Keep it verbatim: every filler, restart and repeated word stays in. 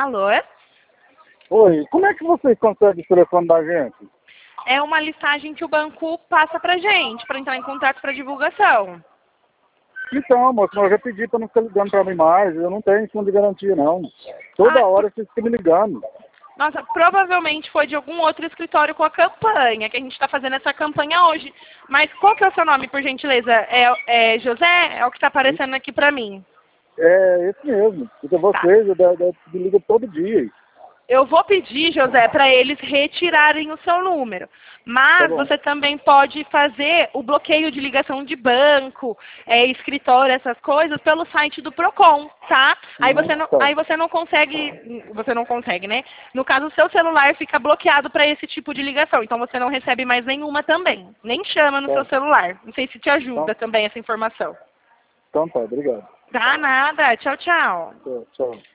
Alô? Oi, como é que vocês conseguem o telefone da gente? É uma listagem que o banco passa pra gente, para entrar em contato para divulgação. Então, moço, mas eu já pedi para não ficar ligando para mim mais, eu não tenho fundo de garantia, não. Toda Ah, hora vocês ficam me ligando. Nossa, provavelmente foi de algum outro escritório com a campanha, que a gente está fazendo essa campanha hoje. Mas qual que é o seu nome, por gentileza? É, é José? É o que está aparecendo aqui para mim. É esse mesmo, fica Tá. vocês, eu, eu, eu me ligo todo dia. Eu vou pedir, José, para eles retirarem o seu número. Tá Mas bom. você também pode fazer o bloqueio de ligação de banco, é, escritório, essas coisas, pelo site do Procon, tá? Aí Uhum, você não, tá. aí você não consegue, você não consegue, né? No caso, o seu celular fica bloqueado para esse tipo de ligação. Então você não recebe mais nenhuma também. Nem chama no seu Tá. celular. Não sei se te ajuda Então, também essa informação. então tá, obrigado. Tá nada. Tchau, tchau. Tchau. tchau.